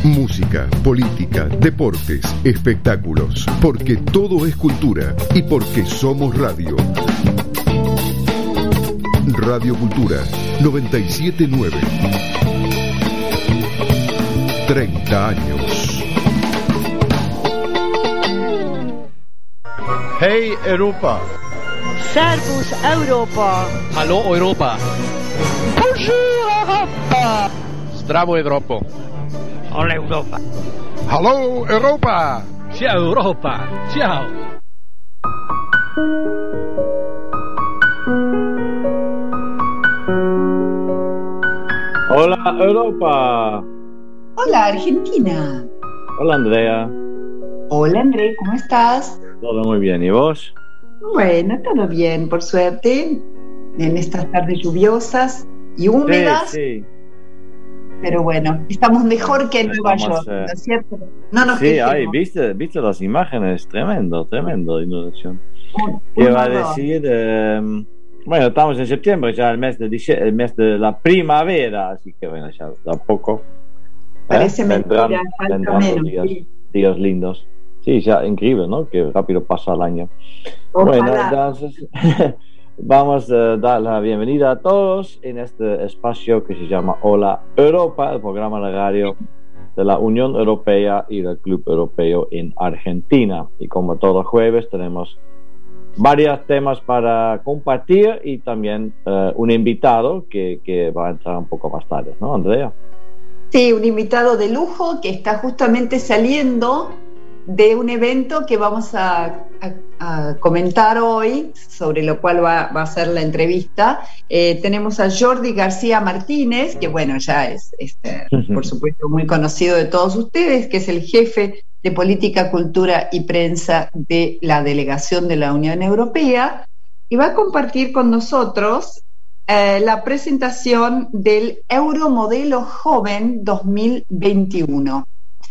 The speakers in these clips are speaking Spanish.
Música, política, deportes, espectáculos, porque todo es cultura y porque somos radio. Radio Cultura 979. 30 años. Hey Europa. Servus Europa. Hallo Europa. Bonjour Europa. Zdravo Evropo. Hola Europa. Hallo Europa. Ciao Europa. Ciao. Hola Europa. Hola Argentina. Hola Andrea. Hola André, ¿cómo estás? Todo muy bien, ¿y vos? Bueno, todo bien, por suerte, en estas tardes lluviosas y húmedas. Sí. Pero bueno, estamos mejor que en Nueva York, ¿no es cierto? No nos Sí, quejemos. ¿viste las imágenes? Tremendo inundación. Iba a decir, bueno, estamos en septiembre, ya el mes de la primavera, así que bueno, ya tampoco. Parece mentira, falta vendrán menos. días lindos. Sí, ya increíble, ¿no? Que rápido pasa el año. Ojalá. Bueno, entonces vamos a dar la bienvenida a todos en este espacio que se llama Hola Europa, el programa de radio de la Unión Europea y del Club Europeo en Argentina. Y como todo jueves tenemos varios temas para compartir y también un invitado que va a entrar un poco más tarde, ¿no, Andrea? Sí, un invitado de lujo que está justamente saliendo de un evento que vamos a comentar hoy, sobre lo cual va a ser la entrevista. Tenemos a Jordi García Martínez, que bueno, ya es por supuesto muy conocido de todos ustedes, que es el jefe de Política, Cultura y Prensa de la Delegación de la Unión Europea, y va a compartir con nosotros la presentación del Euromodelo Joven 2021.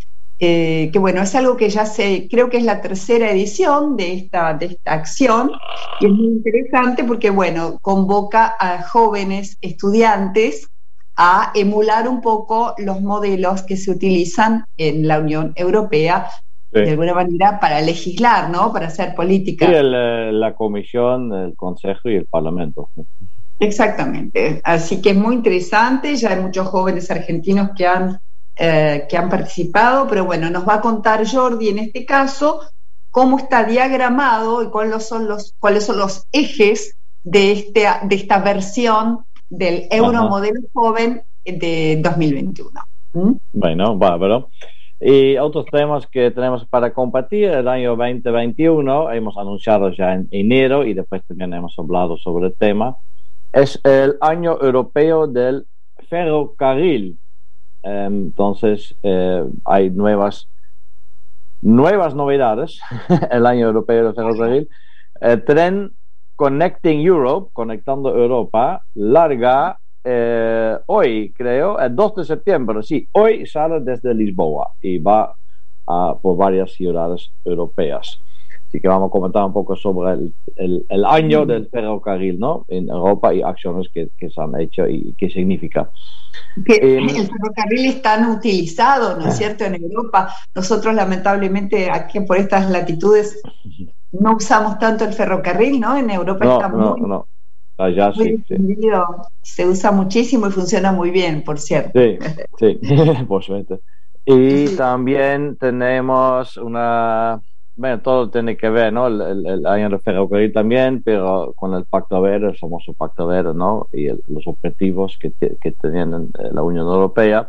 Que bueno, es algo que ya creo que es la tercera edición de esta acción, y es muy interesante porque bueno, convoca a jóvenes estudiantes a emular un poco los modelos que se utilizan en la Unión Europea, sí, de alguna manera para legislar, ¿no? Para hacer política. Sí, la Comisión, el Consejo y el Parlamento. Exactamente, así que es muy interesante, ya hay muchos jóvenes argentinos que han participado, pero bueno, nos va a contar Jordi en este caso cómo está diagramado y cuáles son los ejes de esta versión del Euromodelo Joven de 2021. Bueno, bárbaro. Y otros temas que tenemos para compartir, el año 2021, hemos anunciado ya en enero y después también hemos hablado sobre el tema, es el año europeo del ferrocarril. Entonces hay nuevas novedades. El año europeo del ferrocarril. El tren Connecting Europe, conectando Europa, larga hoy, creo, el 2 de septiembre. Sí, hoy sale desde Lisboa y va por varias ciudades europeas. Así que vamos a comentar un poco sobre el año del ferrocarril, ¿no? En Europa y acciones que se han hecho y qué significa. El ferrocarril es tan utilizado, ¿no es cierto?, en Europa. Nosotros lamentablemente aquí por estas latitudes no usamos tanto el ferrocarril, ¿no? En Europa está muy allá muy sí. Se usa muchísimo y funciona muy bien, por cierto. Sí, por suerte. Y también tenemos bueno, todo tiene que ver, ¿no? El año del ferrocarril también, pero con el Pacto Verde, el famoso Pacto Verde, ¿no? Y los objetivos que tenían la Unión Europea.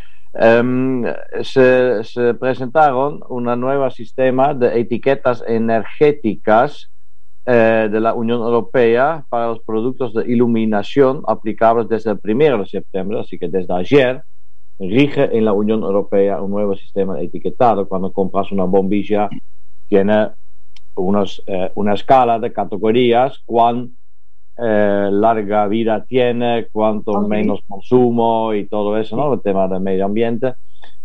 Se presentaron un nuevo sistema de etiquetas energéticas de la Unión Europea para los productos de iluminación aplicables desde el 1 de septiembre, así que desde ayer rige en la Unión Europea un nuevo sistema de etiquetado. Cuando compras una bombilla tiene una escala de categorías, cuán larga vida tiene, cuánto menos consumo y todo eso, ¿no? El tema del medio ambiente.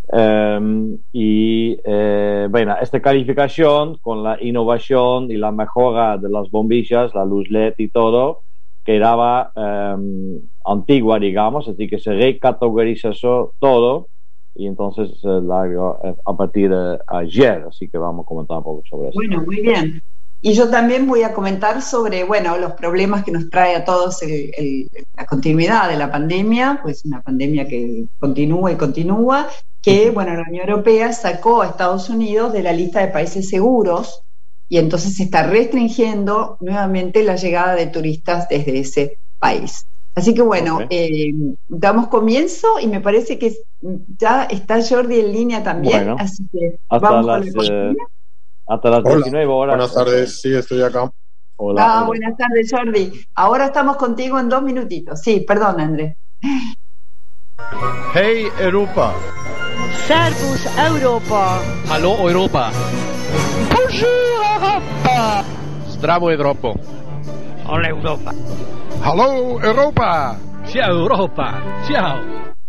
Bueno, esta calificación con la innovación y la mejora de las bombillas, la luz LED y todo, quedaba antigua, digamos, así que se recategorizó todo y entonces largo a partir de ayer, así que vamos a comentar un poco sobre eso. Bueno, muy bien. Y yo también voy a comentar sobre, bueno, los problemas que nos trae a todos la continuidad de la pandemia, pues una pandemia que continúa y continúa, que, bueno, la Unión Europea sacó a Estados Unidos de la lista de países seguros y entonces se está restringiendo nuevamente la llegada de turistas desde ese país. Así que, bueno, damos comienzo y me parece que ya está Jordi en línea también, bueno, así que hasta vamos las, con la hasta las 19 horas. Buenas tardes, sí, estoy acá. Hola. Buenas tardes, Jordi. Ahora estamos contigo en 2 minutitos. Sí, perdón, Andrés. Hey Europa. Servus Europa. Hallo Europa. Bonjour Europa. Zdravo Evropo. Hola Europa. Hallo Europa. Ciao Europa. Ciao.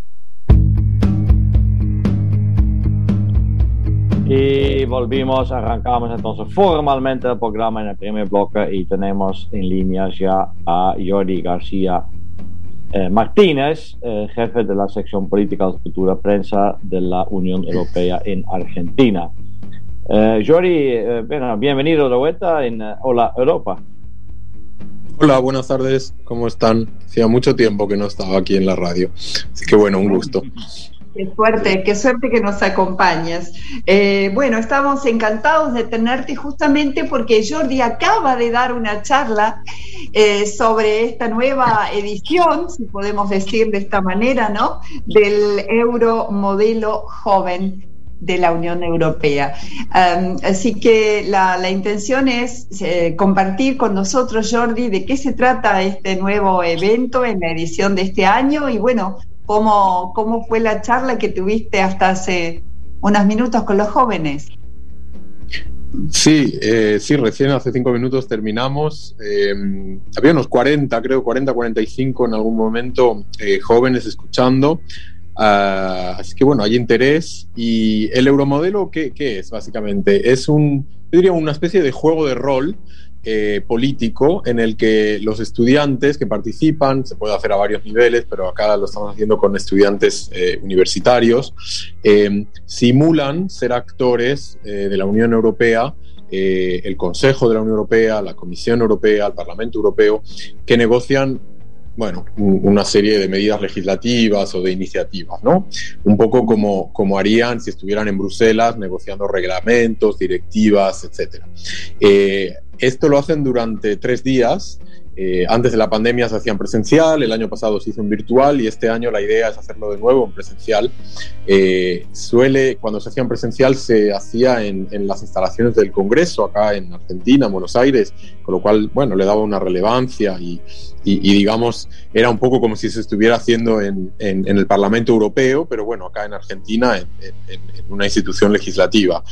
Y volvimos, arrancamos entonces formalmente el programa en el primer bloque y tenemos en línea ya a Jordi García Martínez, jefe de la sección política de futura prensa de la Unión Europea en Argentina. Jordi, bueno, bienvenido de vuelta en Hola Europa. Hola, buenas tardes, ¿cómo están? Hacía mucho tiempo que no estaba aquí en la radio, así que bueno, un gusto. Qué suerte que nos acompañas. Bueno, estamos encantados de tenerte justamente porque Jordi acaba de dar una charla sobre esta nueva edición, si podemos decir de esta manera, ¿no?, del Euromodelo Joven de la Unión Europea. Así que la intención es compartir con nosotros, Jordi, de qué se trata este nuevo evento en la edición de este año y, bueno, ¿Cómo fue la charla que tuviste hasta hace unos minutos con los jóvenes? Sí, recién hace 5 minutos terminamos. Había unos 40, 45 en algún momento, jóvenes escuchando. Así que bueno, hay interés. Y el Euromodelo, ¿qué es básicamente? Es yo diría una especie de juego de rol político en el que los estudiantes que participan, se puede hacer a varios niveles, pero acá lo estamos haciendo con estudiantes universitarios, simulan ser actores de la Unión Europea, el Consejo de la Unión Europea, la Comisión Europea, el Parlamento Europeo, que negocian, bueno, una serie de medidas legislativas o de iniciativas, ¿no? Un poco como harían si estuvieran en Bruselas negociando reglamentos, directivas, etc. Esto lo hacen durante 3 días. Antes de la pandemia se hacían presencial, el año pasado se hizo en virtual y este año la idea es hacerlo de nuevo en presencial. Cuando se hacía en presencial se hacía en las instalaciones del Congreso, acá en Argentina, en Buenos Aires, con lo cual, bueno, le daba una relevancia y digamos, era un poco como si se estuviera haciendo en el Parlamento Europeo, pero bueno, acá en Argentina, en una institución legislativa.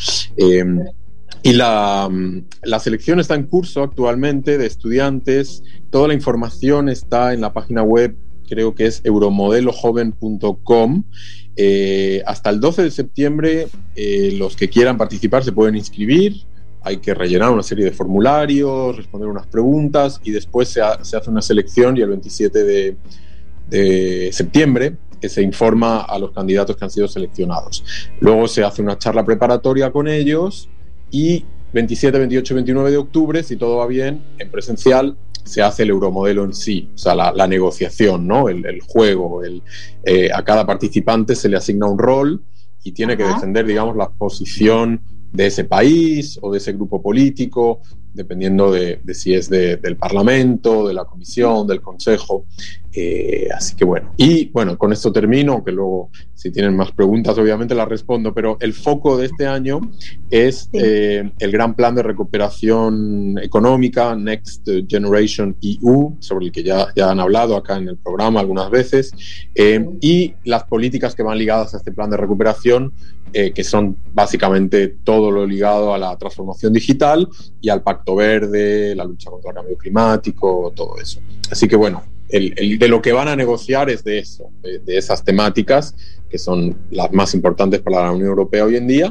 Y la selección está en curso actualmente de estudiantes. Toda la información está en la página web, creo que es euromodelojoven.com. Hasta el 12 de septiembre los que quieran participar se pueden inscribir. Hay que rellenar una serie de formularios, responder unas preguntas y después se hace una selección y el 27 de septiembre se informa a los candidatos que han sido seleccionados. Luego se hace una charla preparatoria con ellos y 27, 28 y 29 de octubre, si todo va bien, en presencial se hace el Euromodelo en sí, o sea, la negociación, ¿no? El juego. A cada participante se le asigna un rol y tiene que defender, digamos, la posición de ese país o de ese grupo político, dependiendo de si es del Parlamento, de la Comisión, del Consejo. Así que bueno. Y bueno, con esto termino, aunque luego si tienen más preguntas obviamente las respondo, pero el foco de este año es el gran plan de recuperación económica, Next Generation EU, sobre el que ya han hablado acá en el programa algunas veces, y las políticas que van ligadas a este plan de recuperación, que son básicamente todo lo ligado a la transformación digital y al Pacto Verde, la lucha contra el cambio climático, todo eso. Así que bueno, de lo que van a negociar es de eso, de esas temáticas, que son las más importantes para la Unión Europea hoy en día,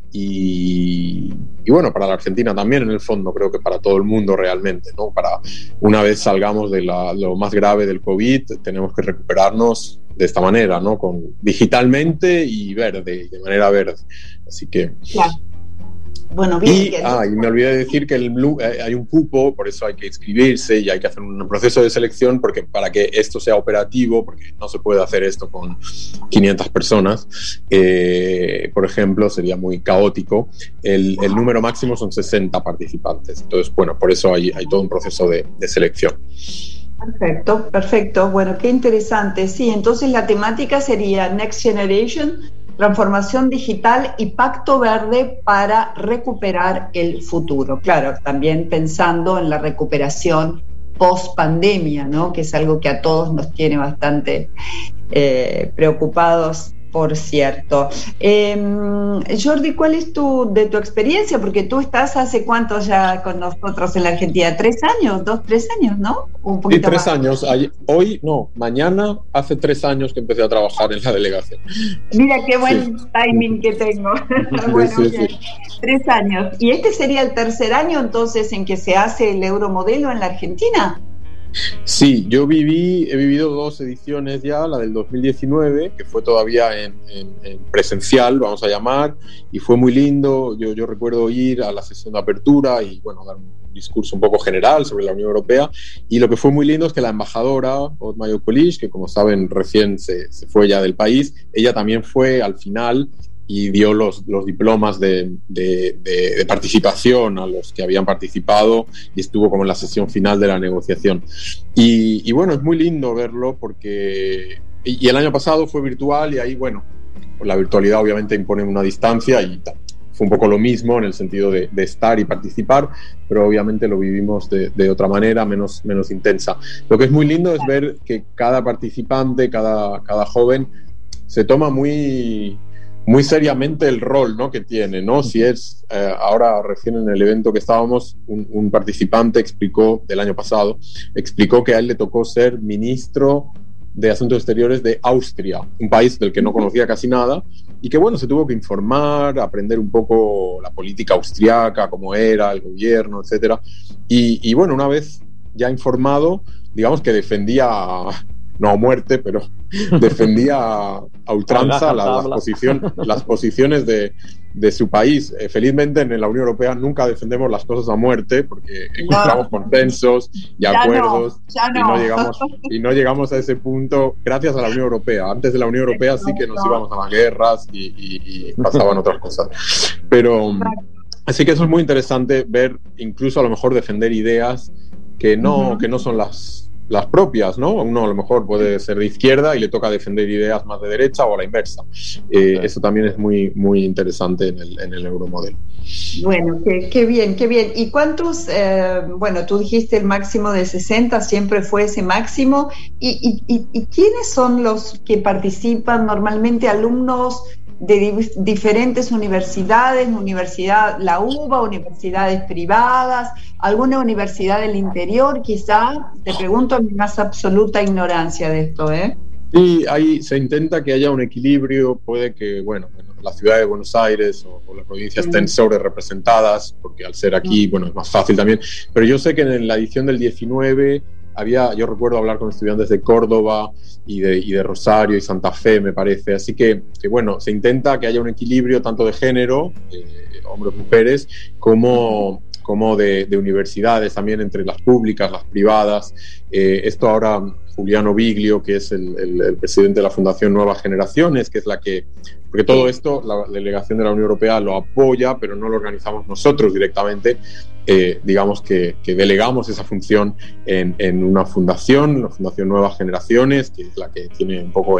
y bueno, para la Argentina también, en el fondo, creo que para todo el mundo realmente, ¿no? Para una vez salgamos de lo más grave del COVID, tenemos que recuperarnos de esta manera, ¿no? Digitalmente y de manera verde. Así que... Claro. Bueno, bien. Y me olvidé de decir que hay un cupo, por eso hay que inscribirse y hay que hacer un proceso de selección, porque para que esto sea operativo, porque no se puede hacer esto con 500 personas, por ejemplo, sería muy caótico. El número máximo son 60 participantes. Entonces, bueno, por eso hay todo un proceso de selección. Perfecto. Bueno, qué interesante. Sí, entonces la temática sería Next Generation, transformación digital y pacto verde para recuperar el futuro. Claro, también pensando en la recuperación post pandemia, ¿no? Que es algo que a todos nos tiene bastante preocupados, por cierto. Jordi, ¿cuál es tu experiencia? Porque tú estás hace cuánto ya con nosotros en la Argentina, 3 años, 3 años, ¿no? Un poquito sí, 3 más. años. Mañana hace 3 años que empecé a trabajar en la delegación. Mira qué buen timing que tengo. Bueno, sí. 3 años. ¿Y este sería el tercer año entonces en que se hace el Euromodelo en la Argentina? Sí, he vivido 2 ediciones ya, la del 2019, que fue todavía en presencial, vamos a llamar, y fue muy lindo. Yo recuerdo ir a la sesión de apertura y, bueno, dar un discurso un poco general sobre la Unión Europea, y lo que fue muy lindo es que la embajadora, Aude Maillot-Polish, que como saben recién se fue ya del país, ella también fue al final y dio los diplomas de participación a los que habían participado y estuvo como en la sesión final de la negociación. Y bueno, es muy lindo verlo porque... Y el año pasado fue virtual y ahí, bueno, la virtualidad obviamente impone una distancia y fue un poco lo mismo en el sentido de estar y participar, pero obviamente lo vivimos de otra manera, menos intensa. Lo que es muy lindo es ver que cada participante, cada joven se toma muy seriamente el rol, ¿no?, que tiene, ¿no? Si es, ahora recién en el evento que estábamos, un participante del año pasado, explicó que a él le tocó ser ministro de Asuntos Exteriores de Austria, un país del que no conocía casi nada, y que, bueno, se tuvo que informar, aprender un poco la política austriaca, cómo era, el gobierno, etcétera. Y bueno, una vez ya informado, digamos que defendía... no a muerte, pero defendía a ultranza las posiciones de su país. Felizmente en la Unión Europea nunca defendemos las cosas a muerte porque encontramos consensos y acuerdos y no llegamos a ese punto gracias a la Unión Europea. Antes de la Unión Europea sí que nos íbamos a las guerras y pasaban otras cosas. Pero así que eso es muy interesante ver, incluso a lo mejor defender ideas que no son las propias, ¿no? Uno a lo mejor puede ser de izquierda y le toca defender ideas más de derecha o a la inversa. Eso también es muy, muy interesante en el Euromodelo. Bueno, qué bien. ¿Y cuántos, bueno, tú dijiste el máximo de 60, siempre fue ese máximo? ¿Y quiénes son los que participan? Normalmente alumnos de diferentes universidades, la UBA, universidades privadas, alguna universidad del interior, quizá. Te pregunto en mi más absoluta ignorancia de esto, ¿eh? Sí, ahí se intenta que haya un equilibrio. Puede que, bueno, la ciudad de Buenos Aires o la provincia estén sobre representadas, porque al ser aquí, bueno, es más fácil también. Pero yo sé que en la edición del 19 yo recuerdo hablar con estudiantes de Córdoba y de Rosario y Santa Fe, me parece. Así que bueno, se intenta que haya un equilibrio tanto de género, hombres, mujeres, como de universidades también, entre las públicas, las privadas. Esto ahora Juliano Biglio, que es el presidente de la Fundación Nuevas Generaciones, que es la que... Porque todo esto, la delegación de la Unión Europea lo apoya, pero no lo organizamos nosotros directamente. Digamos que delegamos esa función en una fundación, la Fundación Nuevas Generaciones, que es la que tiene un poco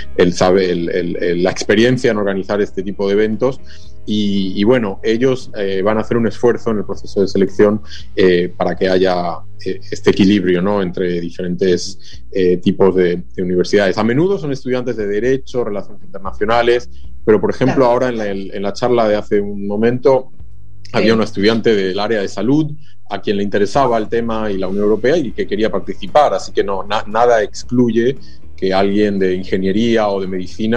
la experiencia en organizar este tipo de eventos. Y bueno, ellos van a hacer un esfuerzo en el proceso de selección para que haya este equilibrio, ¿no?, entre diferentes tipos de universidades. A menudo son estudiantes de Derecho, Relaciones Internacionales, pero por ejemplo ahora en la charla de hace un momento había una estudiante del área de salud a quien le interesaba el tema y la Unión Europea y que quería participar, así que nada excluye que alguien de ingeniería o de medicina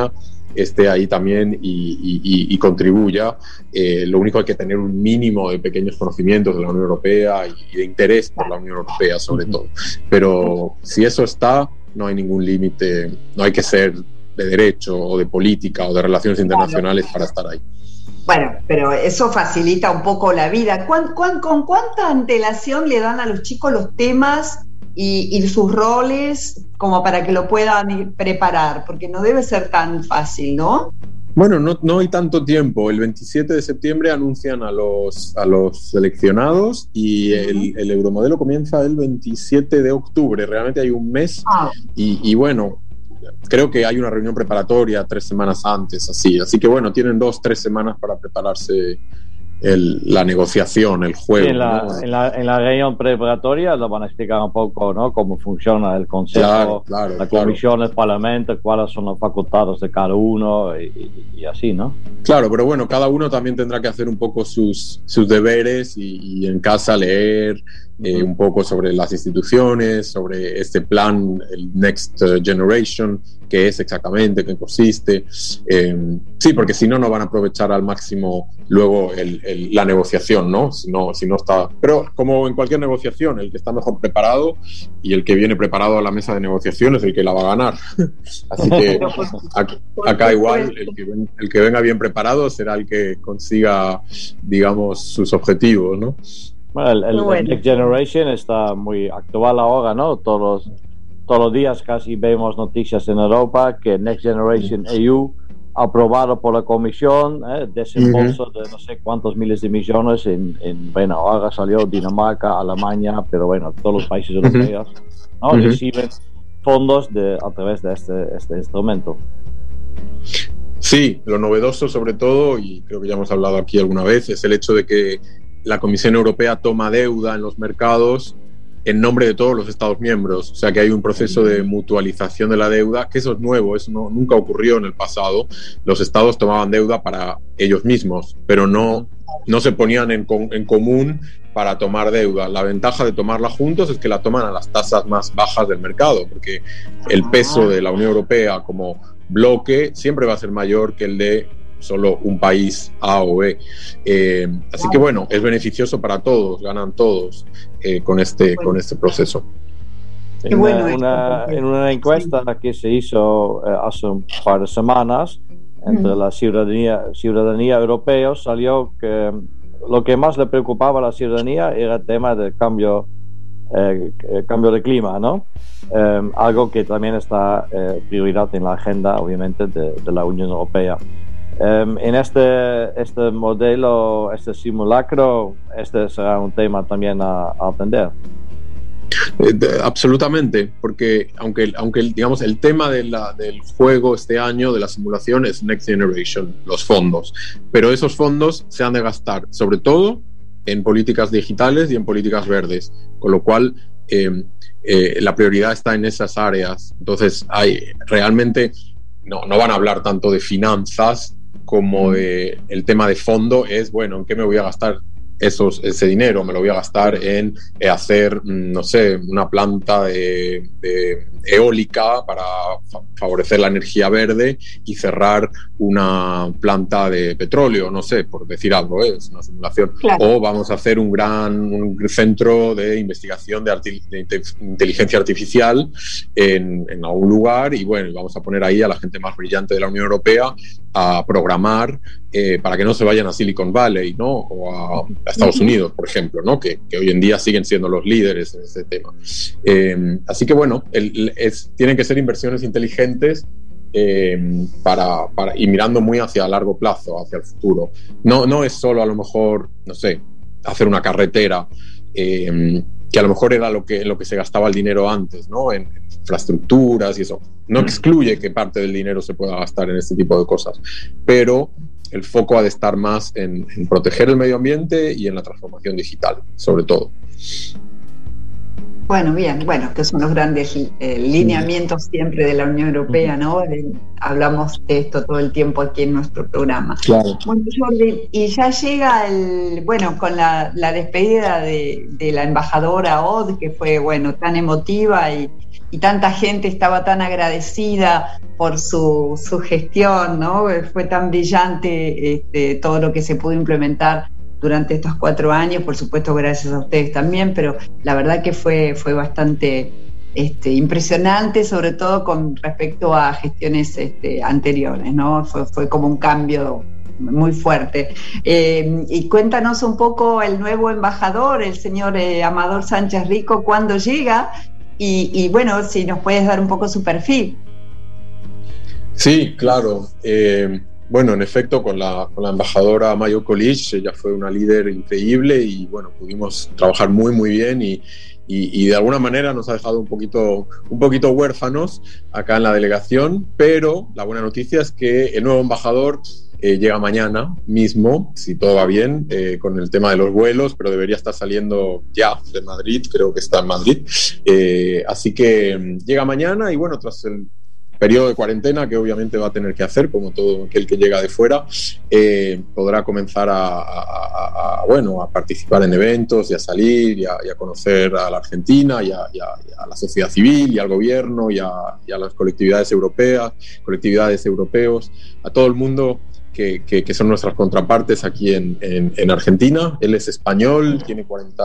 esté ahí también y contribuya. Lo único, hay que tener un mínimo de pequeños conocimientos de la Unión Europea y de interés por la Unión Europea sobre todo. Pero si eso está, no hay ningún límite, no hay que ser de derecho o de política o de relaciones internacionales para estar ahí. Bueno, pero eso facilita un poco la vida. ¿Con cuánta antelación le dan a los chicos los temas y sus roles como para que lo puedan preparar? Porque no debe ser tan fácil, ¿no? Bueno, no hay tanto tiempo. El 27 de septiembre anuncian a los seleccionados y el Euromodelo comienza el 27 de octubre. Realmente hay un mes y bueno, creo que hay una reunión preparatoria 3 semanas antes, así que bueno, tienen 2-3 semanas para prepararse la negociación, el juego. Sí, en la reunión preparatoria lo van a explicar un poco, ¿no? Cómo funciona el Consejo, la Comisión, el Parlamento, cuáles son las facultades de cada uno y así, ¿no? Claro, pero bueno, cada uno también tendrá que hacer un poco sus deberes y en casa leer un poco sobre las instituciones, sobre este plan, el Next Generation, qué es exactamente, qué consiste. Sí, porque si no van a aprovechar al máximo luego la negociación, ¿no? Si no está... Pero como en cualquier negociación, el que está mejor preparado y el que viene preparado a la mesa de negociación es el que la va a ganar. Así que acá igual, el que venga bien preparado será el que consiga, digamos, sus objetivos, ¿no? Bueno, el Next Generation está muy actual ahora, ¿no? Todos los días casi vemos noticias en Europa que Next Generation EU, aprobado por la Comisión, desembolso de no sé cuántos miles de millones bueno, ahora salió Dinamarca, Alemania, pero bueno, todos los países europeos, ¿no? Reciben fondos a través de este instrumento. Sí, lo novedoso sobre todo, y creo que ya hemos hablado aquí alguna vez, es el hecho de que la Comisión Europea toma deuda en los mercados en nombre de todos los Estados miembros. O sea que hay un proceso de mutualización de la deuda, que eso es nuevo, eso nunca ocurrió en el pasado. Los Estados tomaban deuda para ellos mismos, pero no se ponían en común para tomar deuda. La ventaja de tomarla juntos es que la toman a las tasas más bajas del mercado, porque el peso de la Unión Europea como bloque siempre va a ser mayor que el de solo un país A o B. Así que bueno, es beneficioso para todos, ganan todos con este proceso. En una encuesta que se hizo hace un par de semanas entre la ciudadanía europea, salió que lo que más le preocupaba a la ciudadanía era el tema del cambio de clima, ¿no? Algo que también está prioridad en la agenda, obviamente, de la Unión Europea. En este modelo, este simulacro, será un tema también a atender. Absolutamente, porque aunque digamos el tema del juego este año, de la simulación, es Next Generation, los fondos, pero esos fondos se han de gastar sobre todo en políticas digitales y en políticas verdes, con lo cual la prioridad está en esas áreas. Entonces realmente no van a hablar tanto de finanzas como el tema de fondo es, bueno, ¿en qué me voy a gastar ese dinero? Me lo voy a gastar en hacer, no sé, una planta de eólica para favorecer la energía verde y cerrar una planta de petróleo, no sé, por decir algo, es una simulación. Claro. O vamos a hacer un centro de investigación de inteligencia artificial en algún lugar y bueno, vamos a poner ahí a la gente más brillante de la Unión Europea a programar para que no se vayan a Silicon Valley, ¿no? O a Estados Unidos, por ejemplo, ¿no? Que hoy en día siguen siendo los líderes en este tema. Así que bueno, tienen que ser inversiones inteligentes para y mirando muy hacia largo plazo, hacia el futuro. No es solo a lo mejor, no sé, hacer una carretera que a lo mejor era lo que se gastaba el dinero antes, ¿no? En infraestructuras y eso. No excluye que parte del dinero se pueda gastar en este tipo de cosas, pero el foco ha de estar más en proteger el medio ambiente y en la transformación digital, sobre todo. Bueno, bien, que son los grandes lineamientos siempre de la Unión Europea, ¿no? Hablamos de esto todo el tiempo aquí en nuestro programa. Claro. Bueno, Jordi, y ya llega con la despedida de la embajadora Odd, que fue, tan emotiva tanta gente estaba tan agradecida por su gestión, ¿no? Fue tan brillante todo lo que se pudo implementar durante estos 4 años, por supuesto gracias a ustedes también, pero la verdad que fue bastante impresionante, sobre todo con respecto a gestiones anteriores, ¿no? Fue como un cambio muy fuerte. Y cuéntanos un poco el nuevo embajador, el señor Amador Sánchez Rico, cuándo llega y bueno, si nos puedes dar un poco su perfil. Sí, claro. Bueno, en efecto, con la embajadora Mayo Kolich, ella fue una líder increíble y bueno, pudimos trabajar muy muy bien y de alguna manera nos ha dejado un poquito huérfanos acá en la delegación, pero la buena noticia es que el nuevo embajador llega mañana mismo, si todo va bien, con el tema de los vuelos, pero debería estar saliendo ya de Madrid, creo que está en Madrid. Así que llega mañana y bueno, tras el periodo de cuarentena que obviamente va a tener que hacer, como todo aquel que llega de fuera, podrá comenzar a participar en eventos y a salir y a conocer a la Argentina y a la sociedad civil y al gobierno y a las colectividades europeos, a todo el mundo que son nuestras contrapartes aquí en Argentina. Él es español, tiene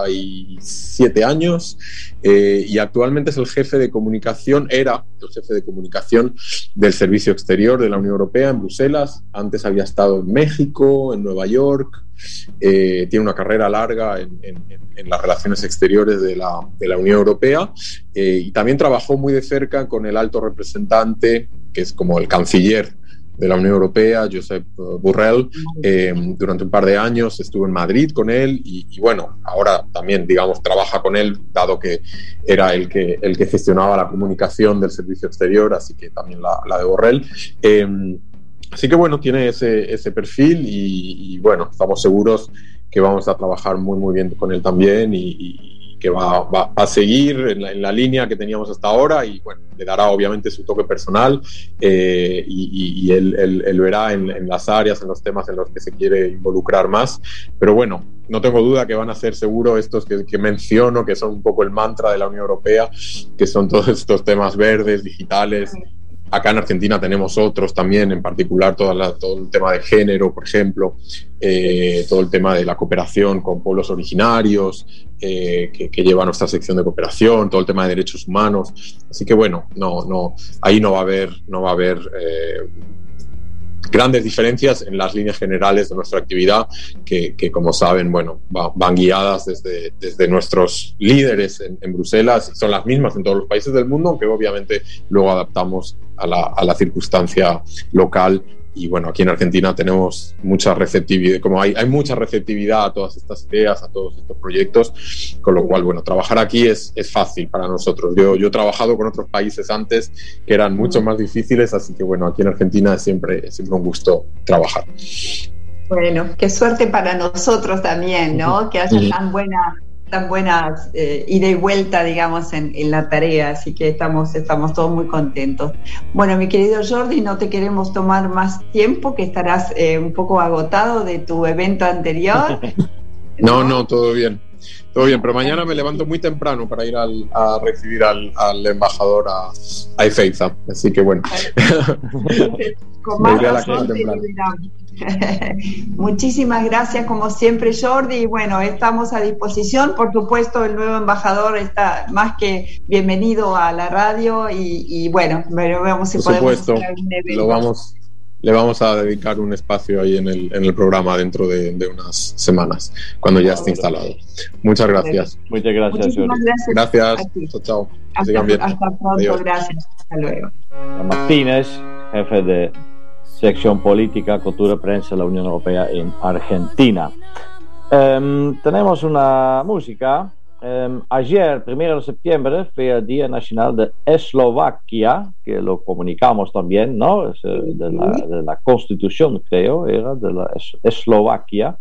47 años y actualmente es el jefe de comunicación, era el jefe de comunicación del Servicio Exterior de la Unión Europea en Bruselas. Antes había estado en México, en Nueva York. Tiene una carrera larga en las relaciones exteriores de la Unión Europea y también trabajó muy de cerca con el alto representante, que es como el canciller de la Unión Europea, Josep Borrell. Durante un par de años estuvo en Madrid con él y bueno, ahora también, digamos, trabaja con él, dado que era el que gestionaba la comunicación del Servicio Exterior, así que también la de Borrell. Así que bueno, tiene ese perfil y bueno, estamos seguros que vamos a trabajar muy muy bien con él también y que va a seguir en la línea que teníamos hasta ahora y bueno, le dará obviamente su toque personal y él verá en las áreas, en los temas en los que se quiere involucrar más, pero bueno, no tengo duda que van a ser seguro estos que menciono, que son un poco el mantra de la Unión Europea, que son todos estos temas verdes, digitales. Acá en Argentina tenemos otros también, en particular todo el tema de género, por ejemplo, todo el tema de la cooperación con pueblos originarios, que lleva nuestra sección de cooperación, todo el tema de derechos humanos. Así que bueno, ahí no va a haber grandes diferencias en las líneas generales de nuestra actividad, que como saben, bueno, van guiadas desde nuestros líderes en Bruselas, y son las mismas en todos los países del mundo, aunque obviamente luego adaptamos a la circunstancia local. Y bueno, aquí en Argentina tenemos mucha receptividad, como hay mucha receptividad a todas estas ideas, a todos estos proyectos, con lo cual, bueno, trabajar aquí es fácil para nosotros. Yo he trabajado con otros países antes que eran mucho más difíciles, así que bueno, aquí en Argentina es siempre un gusto trabajar. Bueno, qué suerte para nosotros también, ¿no? Que haya tan buenas ida y vuelta, digamos, en la tarea, así que estamos todos muy contentos. Bueno, mi querido Jordi, no te queremos tomar más tiempo, que estarás un poco agotado de tu evento anterior. No, todo bien, pero mañana me levanto muy temprano para ir a recibir al embajador a Ezeiza, así que bueno. Con más razón te liberamos. Muchísimas gracias como siempre, Jordi, y bueno, estamos a disposición. Por supuesto, el nuevo embajador está más que bienvenido a la radio y bueno, veremos si podemos hacer algún evento. Le vamos a dedicar un espacio ahí en el programa dentro de unas semanas, cuando ya esté instalado. Muchas gracias. Muchas gracias, Jordi. Gracias. Chao. Hasta pronto. Adiós. Gracias. Hasta luego. Martínez, jefe de sección política, cultura, prensa de la Unión Europea en Argentina. Tenemos una música. Ayer, 1 de septiembre, fue el Día Nacional de Eslovaquia, que lo comunicamos también, ¿no? Es, de la Constitución, creo, era de la Eslovaquia.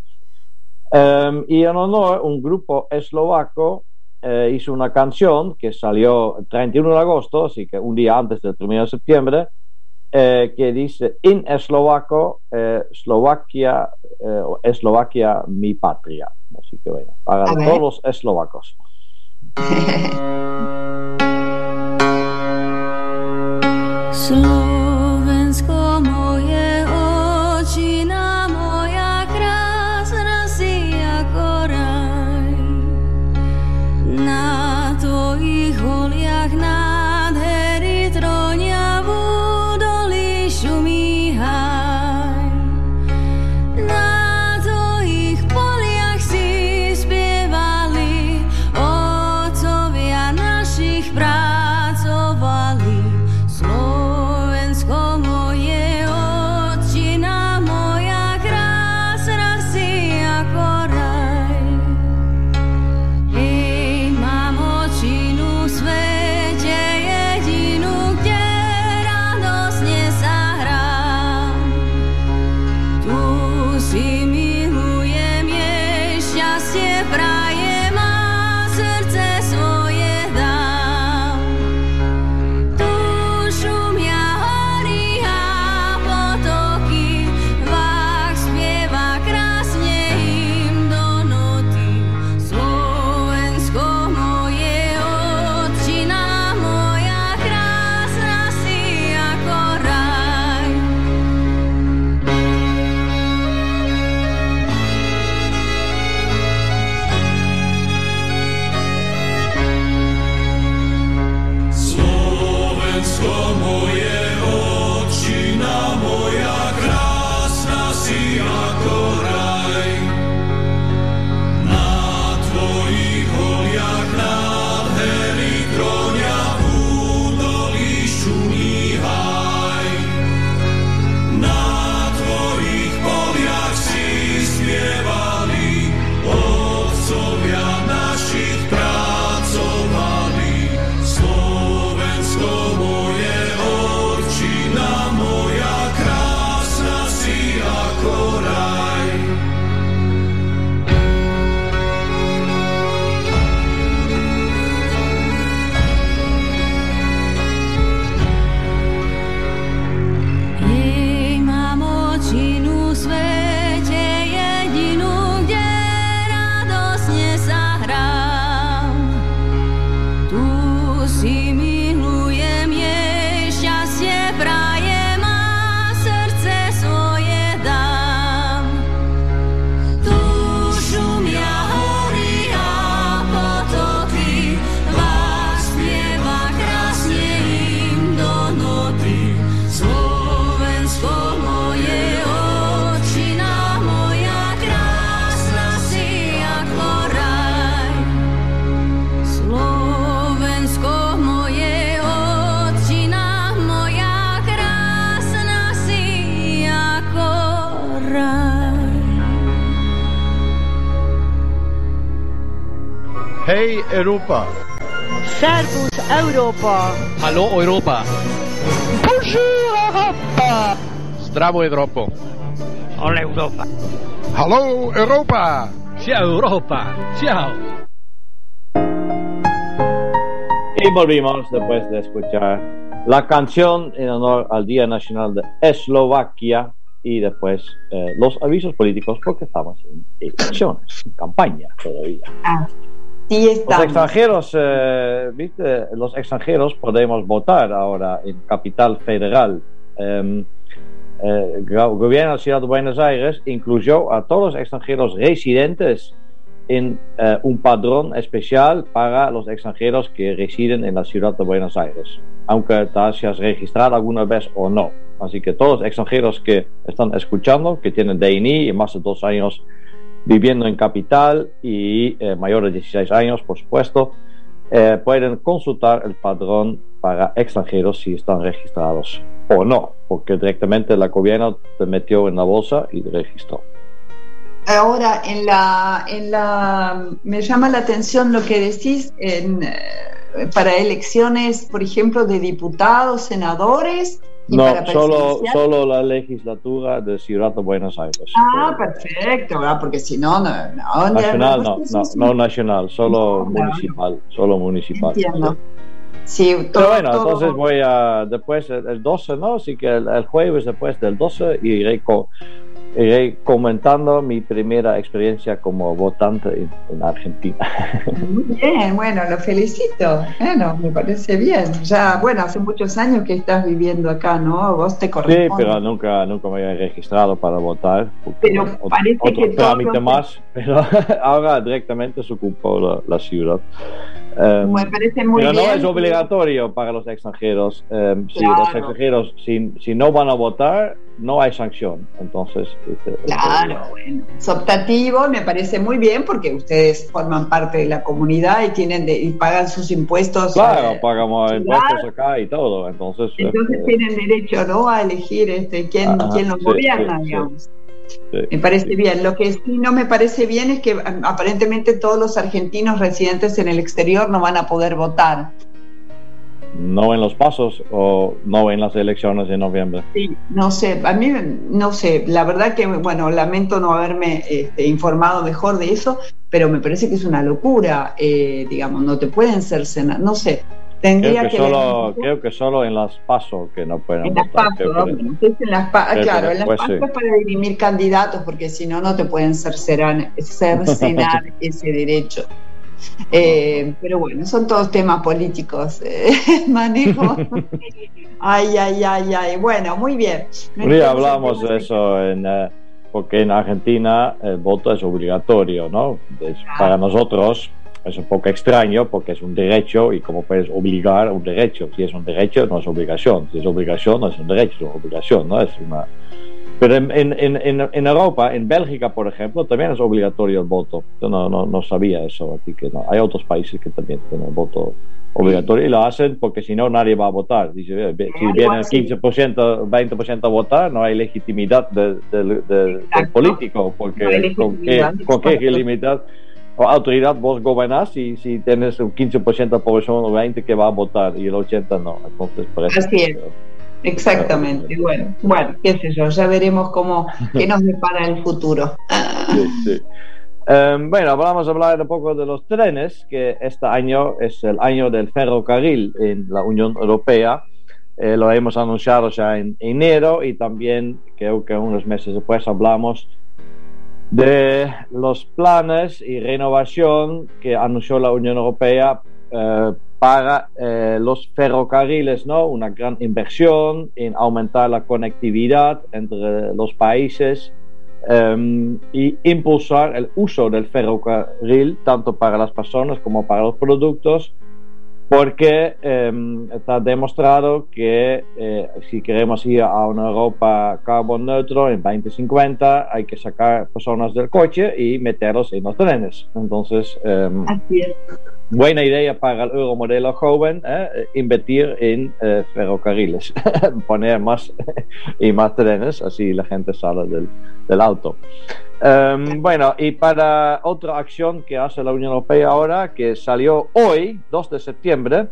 Y en honor, un grupo eslovaco hizo una canción que salió el 31 de agosto, así que un día antes del 1 de septiembre, que dice: in eslovaco, Eslovaquia mi patria. Así que bueno, para todos los eslovacos. Slovensko moje, očina moja, krásna si ako raj. Na tvojich holiach nádhery trónia, v údolí šumí haj. Na tvojich poliach si spievali, otcovia našich pracovali. Slovensko moje, otčina moja, krásna si ako raj. Hej, mám očinu v svete jedinú, kde radosne sa hrám. Tu si milujem, jej šťastie prajem a srdce svoje dám. Tu šumia hory a potoky, vách spieva krásne im do noty. Slovensko moje, otčina moja, krásna si ako raj. Slovensko moje, otčina moja, krásna si ako raj. Na tvojich holiach nádhery trónia, v údolí šumí haj. Na tvojich poliach si spievali, otcovia našich pracovali. Slovensko moje, otčina moja, krásna si ako raj. Jej, mám očinu v svete jedinú, kde radosne sa hrám. Tu si milujem, jej šťastie prajem a srdce svoje dám. Tu šumia hory a potoky, vách spieva krásne im do noty. Slovensko moje, otčina moja, krásna si ako raj. Slovensko moje, otčina moja, krásna si ako raj. Hej Europa! Servus Europa! Hallo Europa! Bonjour Europa! Zdravo Evropo! Hola Europa! Hallo Europa! Ciao Europa! Ciao! Y volvimos después de escuchar la canción en honor al Día Nacional de Eslovaquia y después los avisos políticos porque estamos en elecciones, en campaña todavía. Sí, Los estamos. extranjeros, ¿viste? Los extranjeros podemos votar ahora en Capital Federal. El gobierno de la Ciudad de Buenos Aires incluyó a todos los extranjeros residentes en un padrón especial para los extranjeros que residen en la Ciudad de Buenos Aires, aunque te seas registrado alguna vez o no. Así que todos los extranjeros que están escuchando, que tienen DNI y más de 2 años viviendo en Capital y mayores de 16 años, por supuesto, pueden consultar el padrón para extranjeros si están registrados o no, porque directamente el gobierno te metió en la bolsa y te registró. Ahora, me llama la atención lo que decís para elecciones, por ejemplo, de diputados, senadores. No, solo la legislatura de Ciudad de Buenos Aires. Ah, perfecto, ¿verdad? Porque si no, nacional no nacional, solo municipal, Entiendo. Sí, pero bueno, entonces voy a después el 12, ¿no? Así que el jueves después del 12 iré iré comentando mi primera experiencia como votante en Argentina. Muy bien, bueno, lo felicito. Bueno, me parece bien. Ya, bueno, hace muchos años que estás viviendo acá, ¿no? Vos te corresponde. Sí, pero nunca me había registrado para votar. Pero parece otro que trámite más, pero ahora directamente se ocupó la ciudad. Me parece muy pero bien. no es obligatorio para los extranjeros. Si Claro. los extranjeros, si no van a votar, no hay sanción. Entonces, Claro, bueno, es optativo, me parece muy bien porque ustedes forman parte de la comunidad y y pagan sus impuestos. Claro, pagamos ciudad. impuestos acá y todo. Entonces Tienen derecho, ¿no?, a elegir quién los sí, gobierna, sí, digamos. sí. Me parece bien. Lo que sí no me parece bien es que aparentemente todos los argentinos residentes en el exterior no van a poder votar. No en los pasos o no en las elecciones de noviembre. Sí, no sé, a mí no sé, la verdad que, bueno, lamento no haberme informado mejor de eso, pero me parece que es una locura, digamos, no te pueden cercenar, no sé, tendría creo que solo en las pasos que no pueden en las votar. PASO, ¿no? En las PASO, claro, en las pues PASO sí. es para dirimir candidatos, porque si no, no te pueden cercenar ese derecho. Pero bueno, son todos temas políticos, manejo. Ay. Bueno, muy bien. Un día hablamos de eso, porque en Argentina el voto es obligatorio, ¿no? Para nosotros es un poco extraño porque es un derecho y cómo puedes obligar a un derecho. Si es un derecho, no es obligación. Si es obligación, no es un derecho, es una obligación, ¿no? Pero en Europa, en Bélgica, por ejemplo, también es obligatorio el voto. Yo no sabía eso, así que no. Hay otros países que también tienen el voto obligatorio y lo hacen porque si no nadie va a votar. Dice, si viene el 15%, 20% a votar, no hay legitimidad del político, porque ¿con qué legitimidad o autoridad vos gobernás si tienes un 15% de población o 20% que va a votar y el 80% no? Entonces, por eso, así es. Exactamente, bueno, qué sé yo, ya veremos qué nos depara el futuro. Sí. Bueno, vamos a hablar un poco de los trenes, que este año es el año del ferrocarril en la Unión Europea. Lo hemos anunciado ya en enero y también creo que unos meses después hablamos de los planes y renovación que anunció la Unión Europea para los ferrocarriles, ¿no? Una gran inversión en aumentar la conectividad entre los países y impulsar el uso del ferrocarril tanto para las personas como para los productos, porque está demostrado que si queremos ir a una Europa carbon neutral en 2050 hay que sacar personas del coche y meterlos en los trenes. Entonces así es. Buena idea para el euromodelo joven, invertir en ferrocarriles, poner más y más trenes, así la gente sale del auto. Bueno, y para otra acción que hace la Unión Europea ahora, que salió hoy, 2 de septiembre,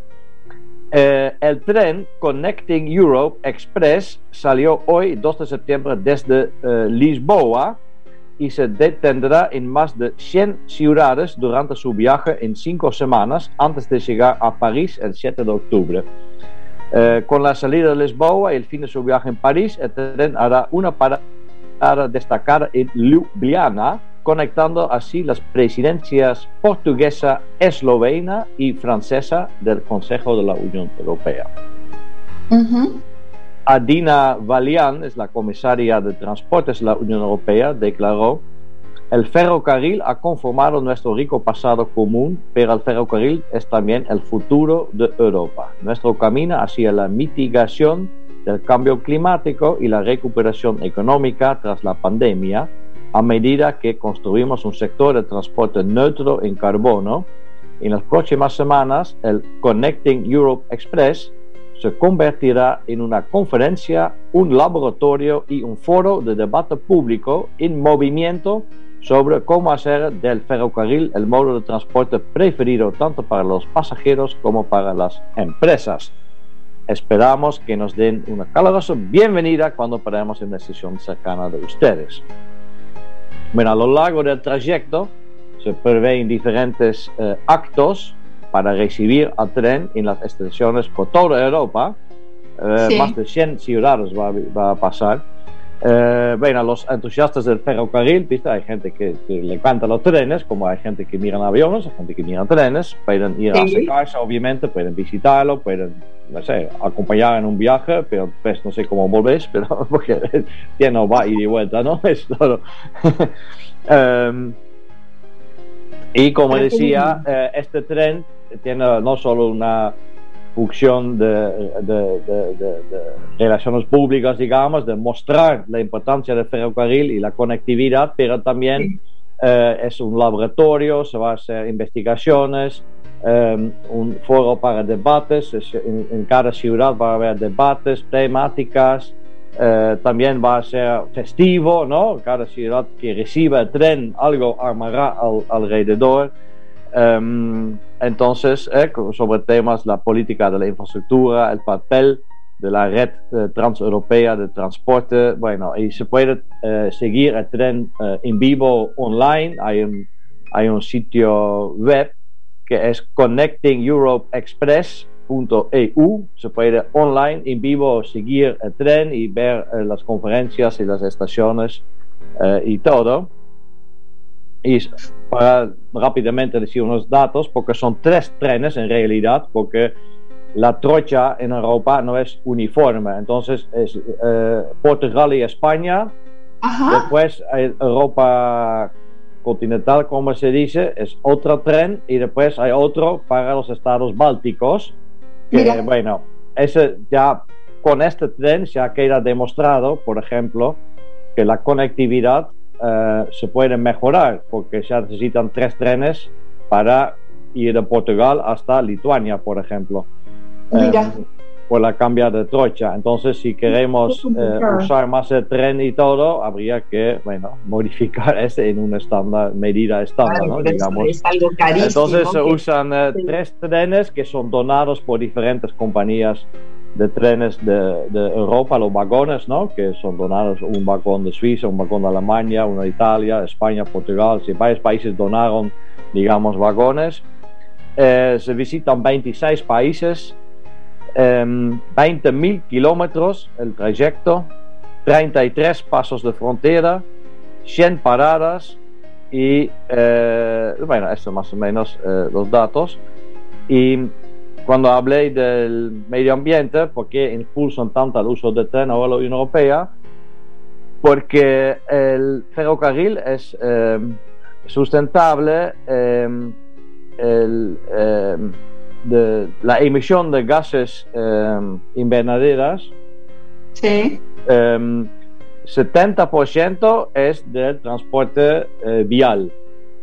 el tren Connecting Europe Express salió hoy, 2 de septiembre, desde Lisboa, y se detendrá en más de 100 ciudades durante su viaje en 5 semanas antes de llegar a París el 7 de octubre. Con la salida de Lisboa y el fin de su viaje en París, el tren hará una parada destacada en Ljubljana, conectando así las presidencias portuguesa, eslovena y francesa del Consejo de la Unión Europea. Adina Valian, es la comisaria de Transportes de la Unión Europea, declaró: el ferrocarril ha conformado nuestro rico pasado común, pero el ferrocarril es también el futuro de Europa. Nuestro camino hacia la mitigación del cambio climático y la recuperación económica tras la pandemia, a medida que construimos un sector de transporte neutro en carbono. En las próximas semanas, el Connecting Europe Express se convertirá en una conferencia, un laboratorio y un foro de debate público en movimiento sobre cómo hacer del ferrocarril el modo de transporte preferido tanto para los pasajeros como para las empresas. Esperamos que nos den una calurosa bienvenida cuando paremos en una sesión cercana de ustedes. Bueno, a lo largo del trayecto se prevén diferentes actos para recibir al tren en las estaciones por toda Europa. Sí. Más de 100 ciudades va a pasar. Bueno, los entusiastas del ferrocarril, ¿viste? Hay gente que le encanta los trenes, como hay gente que mira aviones, hay gente que mira trenes, pueden ir a acercarse, obviamente, pueden visitarlo, pueden, no sé, acompañar en un viaje, pero pues no sé cómo volvéis, pero porque ya no va y de vuelta, ¿no? Es todo. Y como decía, este tren tiene no solo una función de relaciones públicas, digamos, de mostrar la importancia del ferrocarril y la conectividad, pero también es un laboratorio, se va a hacer investigaciones, un foro para debates, en cada ciudad va a haber debates, temáticas, también va a ser festivo, ¿no? Cada ciudad que reciba el tren algo armará alrededor. Entonces, sobre temas, la política de la infraestructura, el papel de la red transeuropea de transporte, bueno, y se puede seguir el tren en vivo online. Hay un sitio web que es connectingeuropeexpress.eu. Se puede online en vivo seguir el tren y ver las conferencias y las estaciones y todo. Y para rápidamente decir unos datos, porque son 3 trenes en realidad, porque la trocha en Europa no es uniforme. Entonces es Portugal y España. Ajá. Después hay Europa continental, como se dice, es otro tren, y después hay otro para los estados bálticos. Que, bueno, ese ya con este tren ya queda demostrado, por ejemplo, que la conectividad se puede mejorar, porque se necesitan 3 trenes para ir de Portugal hasta Lituania, por ejemplo, por la cambia de trocha. Entonces, si queremos usar más el tren y todo, habría que, bueno, modificar ese en una medida estándar, ¿no? Digamos. Es algo carísimo. Entonces se usan 3 trenes que son donados por diferentes compañías de trenes de Europa, los vagones, ¿no? Que son donados, un vagón de Suiza, un vagón de Alemania, uno de Italia, España, Portugal. Si varios países donaron, digamos, vagones. Se visitan 26 países, 20.000 kilómetros el trayecto, 33 pasos de frontera, 100 paradas y, bueno, esto más o menos los datos. Y cuando hablé del medio ambiente, ¿por qué impulsan tanto el uso del tren ahora en la Unión Europea? Porque el ferrocarril es sustentable, la emisión de gases invernaderas, sí. 70% es del transporte vial.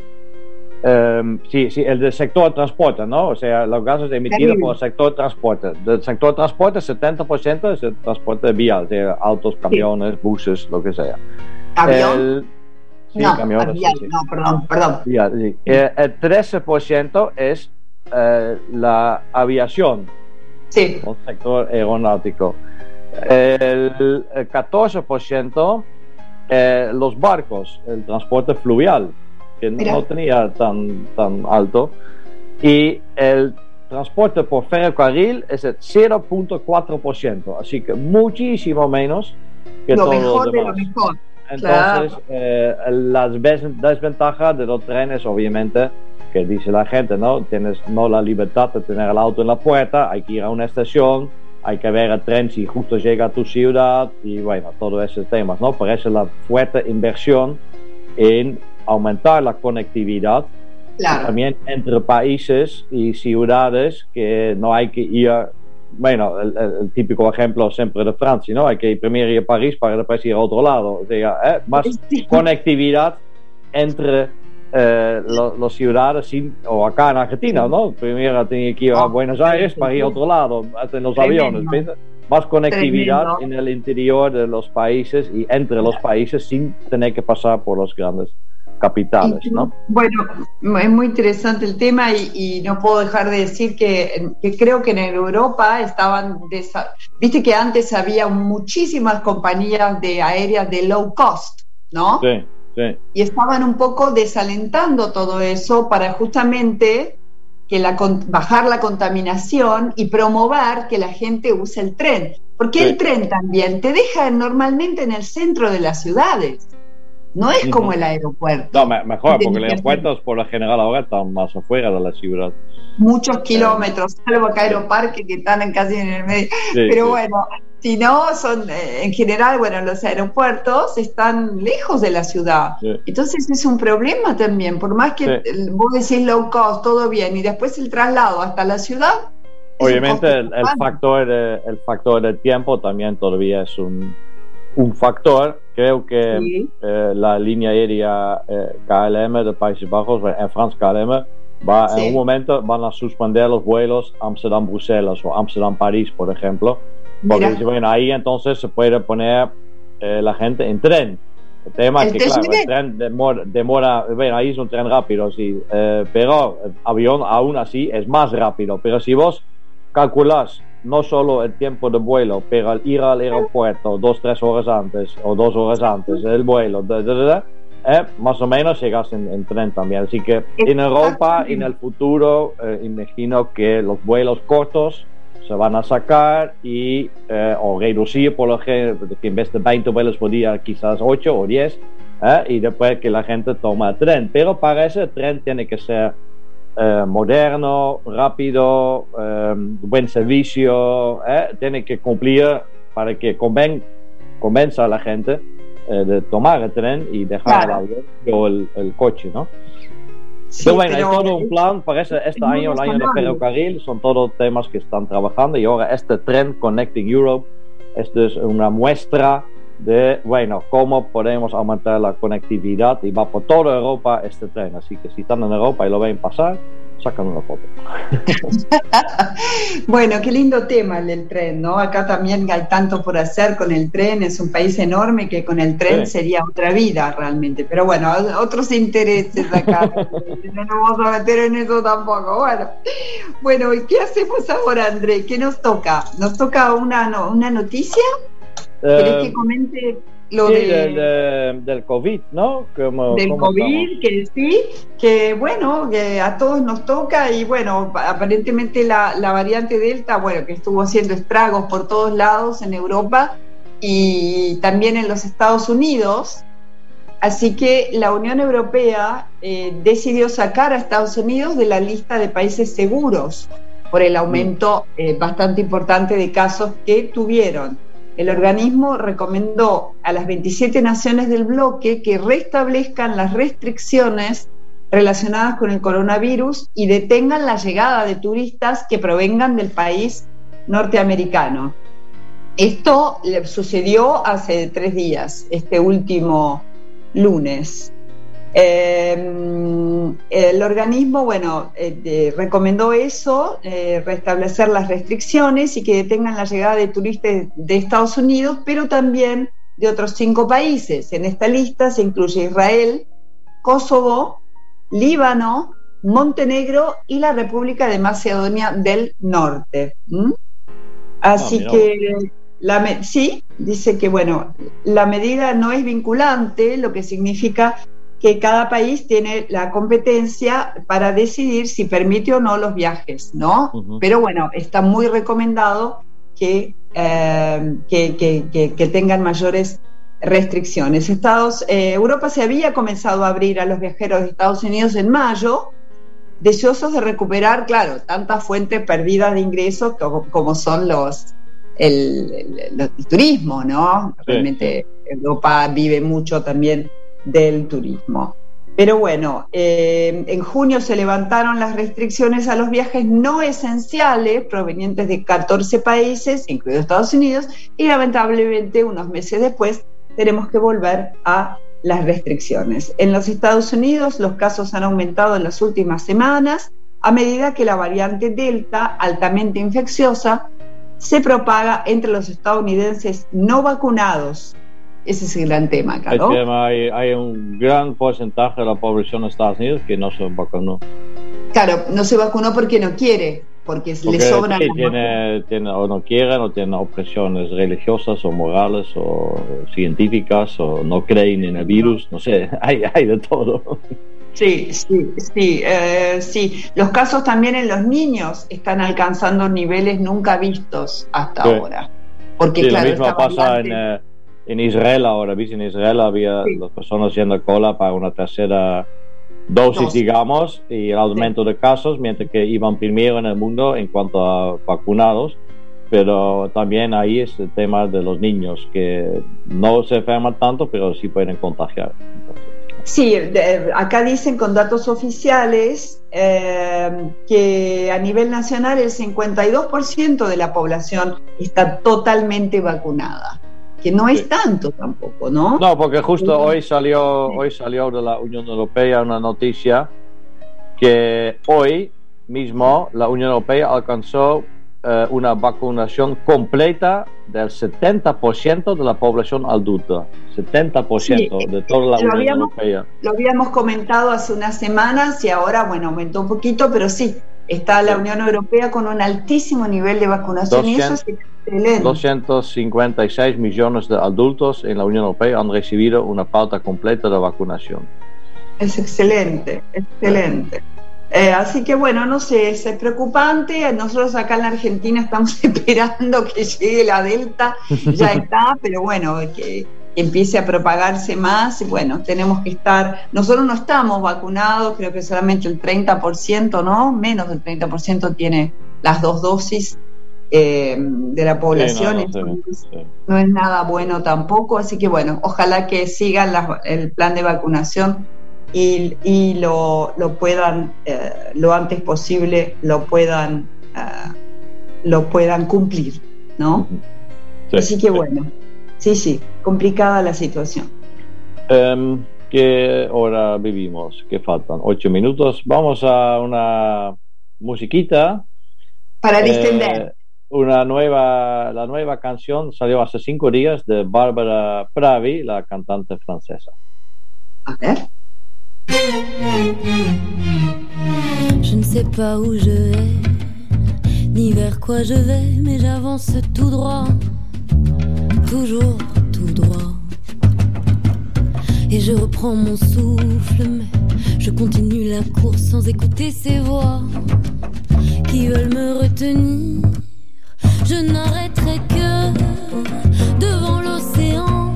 Sí, el del sector de transporte, ¿no? O sea, los gases emitidos por el sector de transporte. Del sector de transporte, 70% es el transporte vial, o sea, autos, camiones, buses, lo que sea. ¿Avión? Sí, camiones. Vial, sí. No, perdón. Vial, sí. El 13% es la aviación, sí. El sector aeronáutico. El 14% los barcos, el transporte fluvial, que no tenía tan alto, y el transporte por ferrocarril es el 0.4%, así que muchísimo menos que lo todo mejor lo demás. De lo mejor. Entonces, las desventajas de los trenes, obviamente, que dice la gente, ¿no? Tienes no la libertad de tener el auto en la puerta, hay que ir a una estación, hay que ver el tren si justo llega a tu ciudad, y bueno, todos esos temas, ¿no? Por eso la fuerte inversión en aumentar la conectividad, claro. También entre países y ciudades, que no hay que ir, bueno, el típico ejemplo siempre de Francia, ¿no? Hay que primero ir a París para después ir a otro lado, o sea, más conectividad entre las ciudades, o acá en Argentina, ¿no? Primero tenía que ir a Buenos Aires para ir a otro lado, en los aviones, ¿ves? Más conectividad en el interior de los países y entre los países sin tener que pasar por los grandes capitales, ¿no? Bueno, es muy interesante el tema y no puedo dejar de decir que creo que en Europa estaban, viste que antes había muchísimas compañías aéreas de low cost, ¿no? Sí, sí. Y estaban un poco desalentando todo eso para justamente bajar la contaminación y promover que la gente use el tren. Porque el tren también te deja normalmente en el centro de las ciudades. No es como el aeropuerto. No, mejor, porque los aeropuertos por lo general ahora están más afuera de la ciudad. Muchos kilómetros, salvo acá Aeroparque, que están casi en el medio. Pero bueno, si no, son en general, bueno, los aeropuertos están lejos de la ciudad. Entonces es un problema también, por más que vos decís low cost, todo bien, y después el traslado hasta la ciudad. Obviamente el factor del tiempo también todavía es un factor. Creo que la línea aérea KLM de Países Bajos, en France KLM, en un momento van a suspender los vuelos Amsterdam-Bruselas o Amsterdam-París, por ejemplo, porque bueno, ahí entonces se puede poner la gente en tren. El tema es que claro, el tren demora, bueno, ahí es un tren rápido, sí, pero el avión aún así es más rápido. Pero si vos calculás no solo el tiempo de vuelo, pero al ir al aeropuerto 2-3 horas antes o 2 horas antes del vuelo, más o menos llegas en tren también. Así que en Europa, en el futuro, imagino que los vuelos cortos se van a sacar y o reducir, por lo que en vez de 20 vuelos por día, quizás 8 o 10, y después que la gente toma el tren. Pero para ese tren tiene que ser moderno, rápido, buen servicio, tiene que cumplir para que convenza a la gente de tomar el tren y dejar el avión o el coche, ¿no? Sí, pero bueno, hay todo un plan para este año, el año de ferrocarril, son todos temas que están trabajando, y ahora este tren Connecting Europe, esto es una muestra de, bueno, cómo podemos aumentar la conectividad, y va por toda Europa este tren. Así que si están en Europa y lo ven pasar, sacan una foto. Bueno, qué lindo tema el del tren, ¿no? Acá también hay tanto por hacer con el tren, es un país enorme que con el tren sería otra vida realmente, pero bueno, otros intereses acá, no nos vamos a meter en eso tampoco. Bueno, ¿y qué hacemos ahora, André? ¿Qué nos toca? ¿Nos toca una noticia? ¿Querés que comente lo del COVID, ¿no? Del COVID, que sí, que bueno, que a todos nos toca, y bueno, aparentemente la variante Delta, bueno, que estuvo haciendo estragos por todos lados en Europa y también en los Estados Unidos. Así que la Unión Europea decidió sacar a Estados Unidos de la lista de países seguros por el aumento bastante importante de casos que tuvieron. El organismo recomendó a las 27 naciones del bloque que restablezcan las restricciones relacionadas con el coronavirus y detengan la llegada de turistas que provengan del país norteamericano. Esto sucedió hace 3 días, este último lunes. El organismo, bueno, recomendó eso, restablecer las restricciones y que detengan la llegada de turistas de Estados Unidos, pero también de otros 5 países. En esta lista se incluye Israel, Kosovo, Líbano, Montenegro y la República de Macedonia del Norte. Así que sí, dice que bueno, la medida no es vinculante, lo que significa que cada país tiene la competencia para decidir si permite o no los viajes, ¿no? Pero bueno, está muy recomendado que tengan mayores restricciones. Europa se había comenzado a abrir a los viajeros de Estados Unidos en mayo, deseosos de recuperar, claro, tantas fuentes perdidas de ingresos como son el turismo, ¿no? Realmente Europa vive mucho también del turismo. Pero bueno, en junio se levantaron las restricciones a los viajes no esenciales provenientes de 14 países, incluidos Estados Unidos, y lamentablemente unos meses después tenemos que volver a las restricciones. En los Estados Unidos los casos han aumentado en las últimas semanas a medida que la variante Delta, altamente infecciosa, se propaga entre los estadounidenses no vacunados. Ese es el gran tema acá, ¿no? Hay un gran porcentaje de la población de Estados Unidos que no se vacunó. Claro, no se vacunó porque no quiere, porque le sobran o no quieren, o tienen objeciones religiosas o morales o científicas, o no creen en el virus, no sé, hay de todo. Sí. Los casos también en los niños están alcanzando niveles nunca vistos hasta ahora. Porque sí, claro, lo mismo pasa en Israel ahora. ¿Viste? En Israel había las personas haciendo cola para una tercera dosis, digamos, y el aumento de casos, mientras que iban primero en el mundo en cuanto a vacunados. Pero también ahí es el tema de los niños, que no se enferman tanto, pero sí pueden contagiar. Sí, acá dicen con datos oficiales que a nivel nacional el 52% de la población está totalmente vacunada, que no es tanto tampoco, ¿no? No, porque justo hoy salió de la Unión Europea una noticia que hoy mismo la Unión Europea alcanzó una vacunación completa del 70% de la población adulta, 70% de toda la Unión Europea. Lo habíamos comentado hace unas semanas y ahora, bueno, aumentó un poquito, pero sí, está la Unión Europea con un altísimo nivel de vacunación y eso es excelente. 256 millones de adultos en la Unión Europea han recibido una pauta completa de vacunación. Es excelente, excelente. Así que bueno, no sé, es preocupante. Nosotros acá en la Argentina estamos esperando que llegue la Delta, ya está, pero bueno, que empiece a propagarse más. Y bueno, tenemos que estar, nosotros no estamos vacunados, creo que solamente el 30%, ¿no? Menos del 30% tiene las 2 dosis de la población. No es nada bueno tampoco, así que bueno, ojalá que sigan el plan de vacunación y lo puedan lo antes posible lo puedan cumplir, ¿no? Así que bueno, sí, complicada la situación. ¿Qué hora vivimos? ¿Qué faltan? 8 minutos. Vamos a una musiquita para distender. La nueva canción salió hace 5 días de Barbara Pravi, la cantante francesa. A ver. Je ne sais pas où je vais, ni vers quoi je vais, mais j'avance tout droit, toujours tout droit. Et je reprends mon souffle, mais je continue la course sans écouter ces voix qui veulent me retenir. Je n'arrêterai que devant l'océan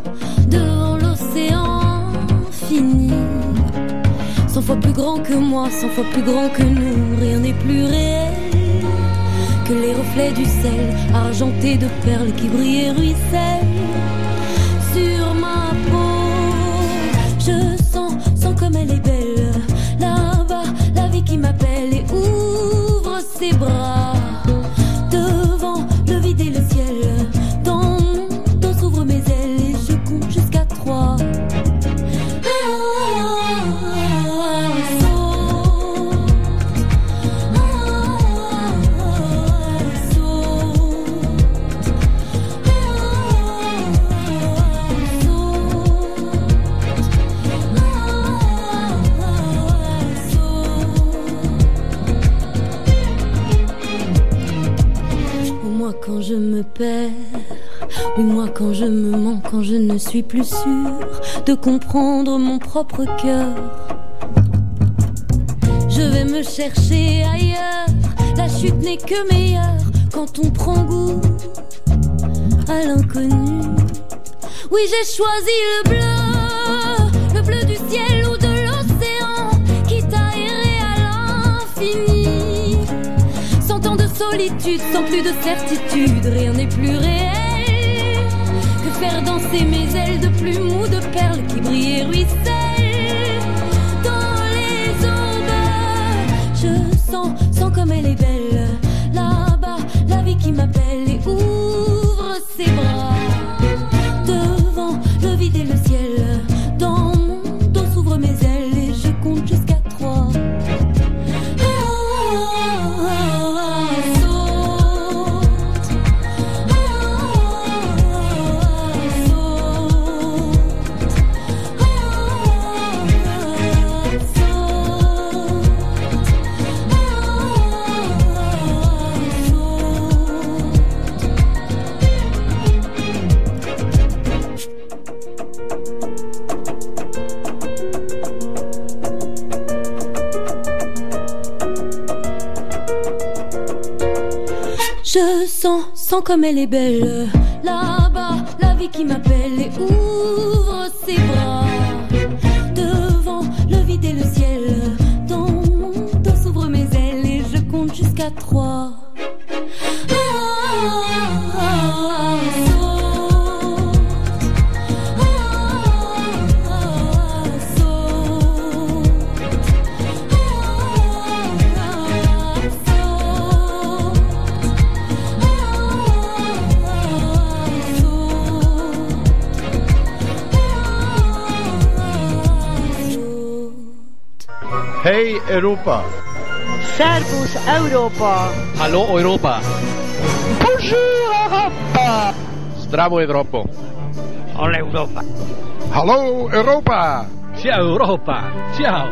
fini. 100 fois plus grand que moi, 100 fois plus grand que nous, rien n'est plus réel que les reflets du sel, argentés de perles qui brillent et ruissellent sur ma peau. Je sens comme elle est belle, là-bas, la vie qui m'appelle et ouvre ses bras devant le vide et le ciel. Dans mon dos s'ouvrent mes ailes et je compte jusqu'à 3. Quand je me perds, oui moi quand je me mens, quand je ne suis plus sûre de comprendre mon propre cœur. Je vais me chercher ailleurs, la chute n'est que meilleure quand on prend goût à l'inconnu. Oui j'ai choisi le bleu du ciel ou de l'océan, quitte à errer à l'infini. 100 ans de solitude, sans plus de certitude, rien n'est plus réel que faire danser mes ailes de plumes ou de perles qui brillent et ruissellent dans les aubes. Je sens comme elle est belle, là-bas, la vie qui m'appelle et ouvre ses bras devant le vide et le ciel. Dans mon dos s'ouvrent mes ailes et je compte jusqu'à 3. Je sens comme elle est belle. Là-bas, la vie qui m'appelle et ouvre ses bras. Devant le vide et le ciel, dans mon dos s'ouvrent mes ailes et je compte jusqu'à 3. Hey Europa. Servus Europa. Hallo Europa. Bonjour Europa. Zdravo Europa. Hola Europa. Hallo Europa. Ciao Europa. Ciao.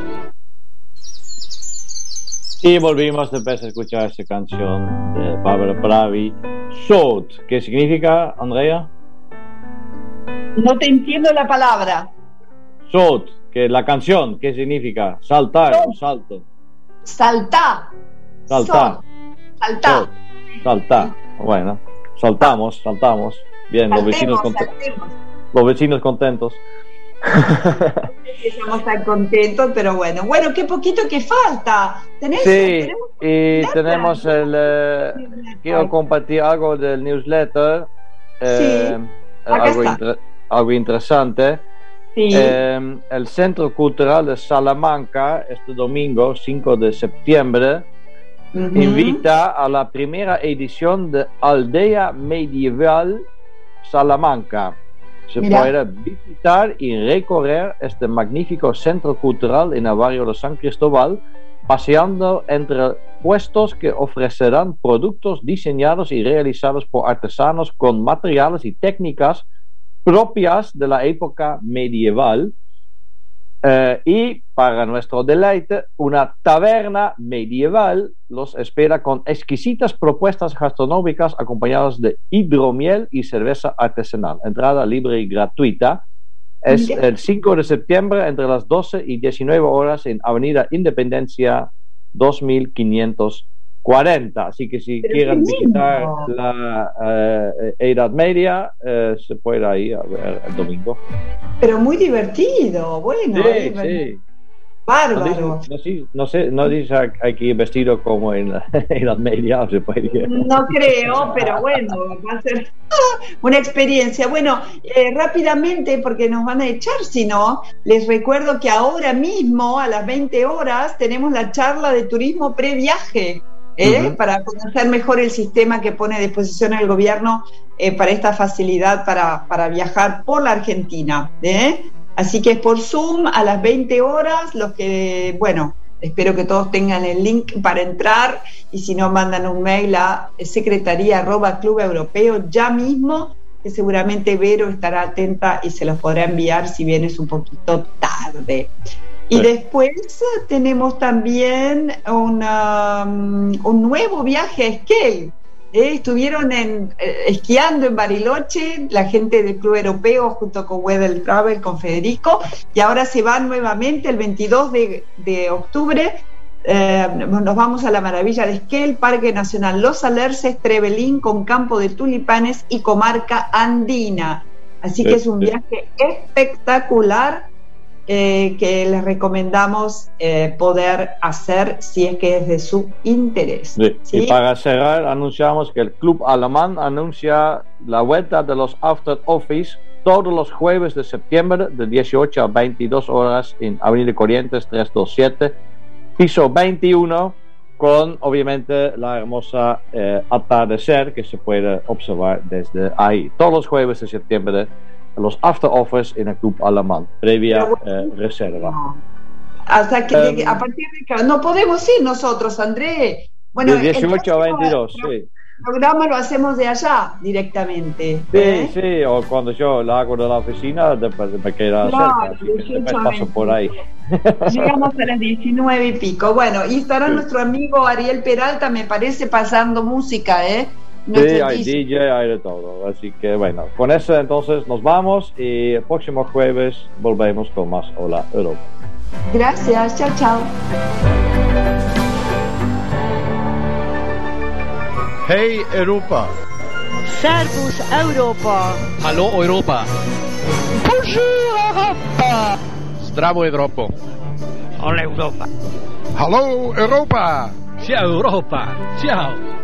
Y volvimos después de escuchar esa canción de Barbara Pravi, Sot. ¿Qué significa, Andrea? No te entiendo la palabra. Sot, que la canción, ¿qué significa? Saltar o salto. Saltá. Saltar. Saltá. Sot. Saltar. Bueno, saltamos. Bien, los vecinos contentos. Estamos tan contentos, pero bueno, qué poquito que falta. Sí, y tenemos quiero compartir algo del newsletter, algo interesante. Sí. El Centro Cultural de Salamanca, este domingo 5 de septiembre, invita a la primera edición de Aldea Medieval Salamanca. Se puede visitar y recorrer este magnífico centro cultural en el barrio de San Cristóbal, paseando entre puestos que ofrecerán productos diseñados y realizados por artesanos con materiales y técnicas propias de la época medieval. Y para nuestro deleite, una taberna medieval los espera con exquisitas propuestas gastronómicas acompañadas de hidromiel y cerveza artesanal. Entrada libre y gratuita. Es el 5 de septiembre entre las 12 y 19 horas en Avenida Independencia 2540. Así que si quieren visitar la Edad Media, se puede ir a ver el domingo. Pero muy divertido, bueno. Sí. Bárbaro. No dice aquí vestido como en la Edad Media, se puede ir. No creo, pero bueno, va a ser una experiencia. Bueno, rápidamente, porque nos van a echar, si no, les recuerdo que ahora mismo, a las 20 horas, tenemos la charla de turismo previaje. Para conocer mejor el sistema que pone a disposición el gobierno para esta facilidad para viajar por la Argentina. Así que es por Zoom a las 20 horas. Los que, espero que todos tengan el link para entrar, y si no, mandan un mail a secretaría@clubeuropeo ya mismo, que seguramente Vero estará atenta y se los podrá enviar si bien es un poquito tarde. Y después tenemos también un nuevo viaje a Esquel. Estuvieron esquiando en Bariloche, la gente del Club Europeo junto con Wedel Travel, con Federico, y ahora se van nuevamente el 22 de octubre. Nos vamos a la maravilla de Esquel, Parque Nacional Los Alerces, Trevelín, con campo de tulipanes y comarca andina. Así que es un viaje espectacular. Que les recomendamos poder hacer si es que es de su interés. ¿Sí? Y para cerrar, anunciamos que el Club Alemán anuncia la vuelta de los After Office todos los jueves de septiembre de 18 a 22 horas en Avenida Corrientes 327, piso 21, con obviamente la hermosa atardecer que se puede observar desde ahí. Todos los jueves de septiembre, los after offers en el Club Alemán, previa reserva. Hasta que a partir de no podemos ir nosotros, André. Bueno, de 18 a 22, sí. El programa lo hacemos de allá directamente. Sí, o cuando yo la hago de la oficina, después me queda cerca, así que después paso por ahí. Llegamos a las 19 y pico. Bueno, y estará nuestro amigo Ariel Peralta, me parece, pasando música, Sí, hay DJ, hay de todo. Así que bueno, con eso entonces nos vamos y el próximo jueves volvemos con más Hola Europa. Gracias, chao. Hey Europa. Servus Europa. Hallo Europa. Bonjour Europa. Zdravo Europa. Hola Europa. Hallo Europa. Ciao Europa. Ciao.